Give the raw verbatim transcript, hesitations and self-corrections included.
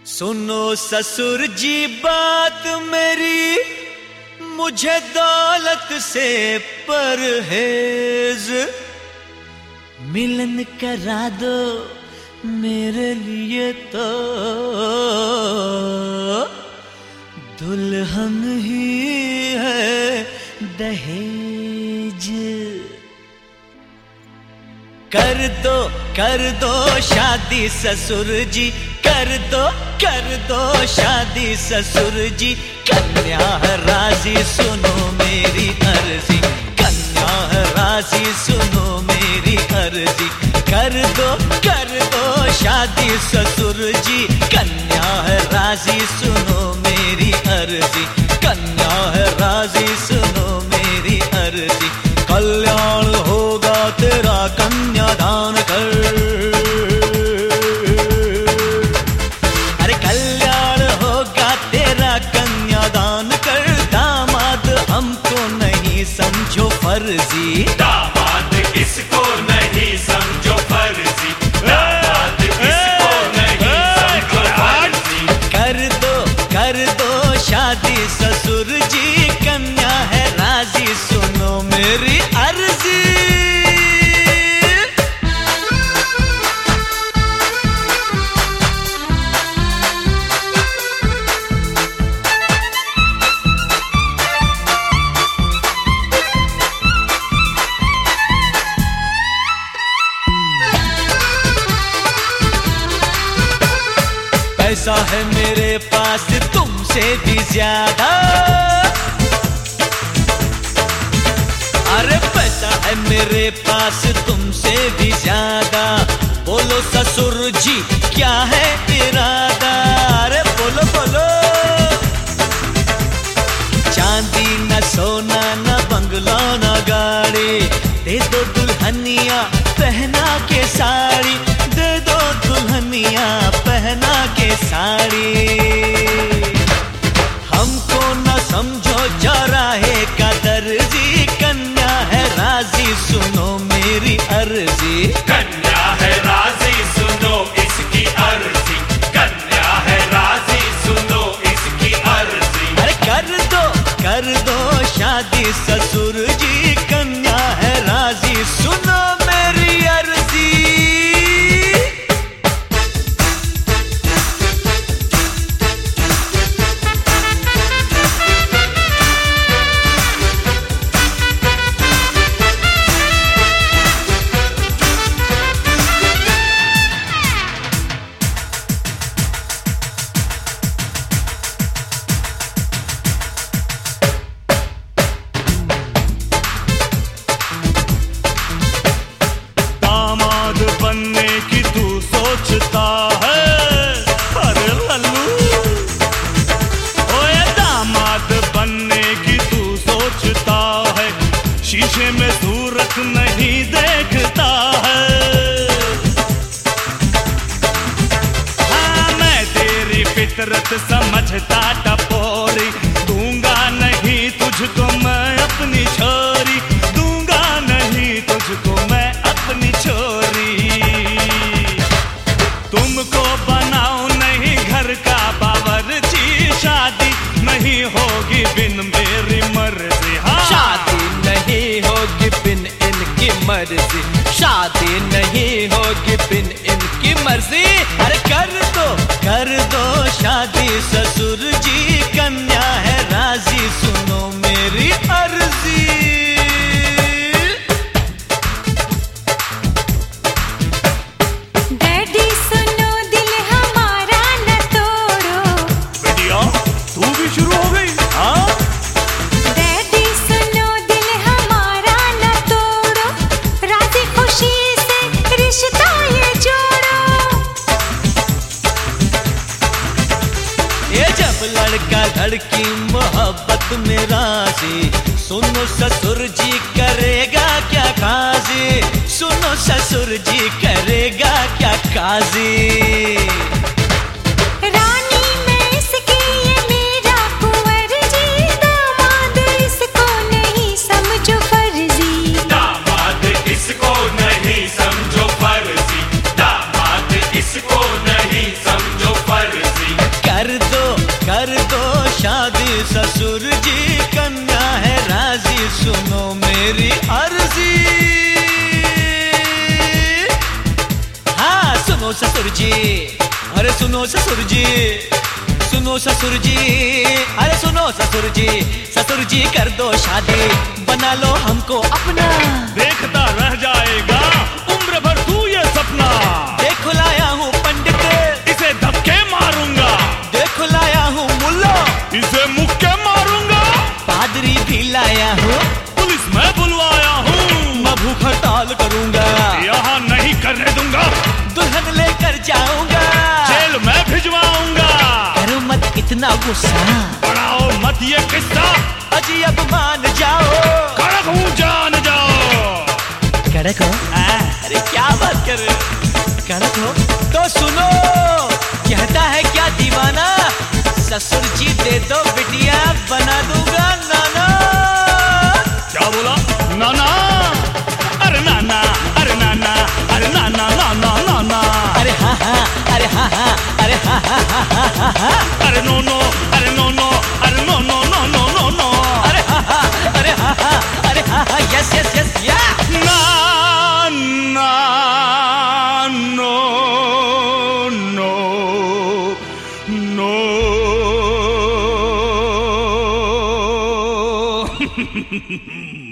सुनो ससुर जी बात मेरी, मुझे दौलत से परहेज, मिलन करा दो मेरे लिए तो दुल्हन ही है दहेज। कर दो कर दो शादी ससुर जी, कर दो कर दो शादी ससुर जी, कन्या है राजी सुनो मेरी अर्जी, कन्या है राजी सुनो मेरी अर्जी। कर दो कर दो शादी ससुर जी, कन्या है राजी सुनो मेरी अर्जी, कन्या है राजी सुनो मेरी अर्जी। कल्याण होगा तेरा कन्यादान कर, अरे कल्याण होगा तेरा कन्यादान कर। दामाद हमको नहीं समझो फर्जी, दामाद इसको नहीं समझो फर्जी, दामाद इसको नहीं समझो फर्जी। कर दो कर दो शादी ससुर जी, कन्या है राजी सुनो मेरी अर्जी। पैसा है मेरे पास तुमसे भी ज्यादा, अरे पैसा है मेरे पास तुमसे भी ज्यादा। बोलो ससुर जी क्या है इरादा, अरे बोलो बोलो। चांदी न सोना न बंगला न गाड़ी, दे दो दुल्हनिया पहना के साड़ी, दे दो दुल्हनिया पहना के साड़ी। हमको न समझो चौराहे का दर्जी, कन्या है राजी सुनो मेरी अर्जी, कन्या है राजी सुनो इसकी अर्जी, कन्या है राजी सुनो इसकी अर्जी। अरे कर दो कर दो शादी ससुर जी, कन्या है राजी सुनो मेरी अर्जी। बनने की तू सोचता है, अरे लल्लू ओए दामाद बनने की तू सोचता है, शीशे में सूरत नहीं देखता है। हाँ मैं तेरी फितरत समझता टपोरी, दूंगा नहीं तुझको मैं अपनी छोरी, दूंगा नहीं तुझको मैं अपनी छोरी। तुमको बनाओ नहीं घर का बावर्ची, शादी नहीं होगी बिन मेरी मर्जी। हाँ शादी नहीं होगी बिन इनकी मर्जी, शादी नहीं होगी बिन इनकी मर्जी। अरे कर दो कर दो शादी ससुर जी, कन्या है राजी सुनो मेरी अर्जी। लड़का लड़की मोहब्बत में राजी, सुनो ससुर जी करेगा क्या काजी, सुनो ससुर जी करेगा क्या काजी। इसको नहीं समझो फर्जी। मेरी अर्जी। हाँ सुनो ससुर जी, अरे सुनो ससुर जी, सुनो ससुर जी, अरे सुनो ससुर जी, ससुर जी कर दो शादी, बना लो हमको अपना। देखता रह जाएगा उम्र भर तू ये सपना। देखो लाया हूँ पंडित, इसे धक्के मारूंगा। देखो लाया हूँ मुल्ला, इसे मुक्के मारूंगा। पादरी भी लाया हूँ, पुलिस मैं बुलवाया हूँ। मैं भूख हड़ताल करूंगा, यहाँ नहीं करने दूंगा। दुल्हन लेकर जाऊंगा, जेल में भिजवाऊंगा। करो मत इतना गुस्सा, बढ़ाओ मत ये किस्सा। अजी अब मान जाओ, कड़क हूँ जान जाओ। कड़क हो? अरे क्या बात कर रहे हो? कड़क हो तो सुनो, कहता है क्या दीवाना, ससुर जी दे दो बिटिया, बना दूंगा नाना। क्या बोला? नाना? अरे नाना, अरे नाना, अरे नाना, नाना, नाना। अरे हाँ हाँ, अरे हाँ हाँ, अरे हाँ हाँ हाँ हाँ हाँ। अरे नो नो, अरे नो नो, अरे no no no no no no. अरे हाँ हाँ, अरे हाँ हाँ, अरे हाँ हाँ, यस यस यस या। ना ना नो नो नो।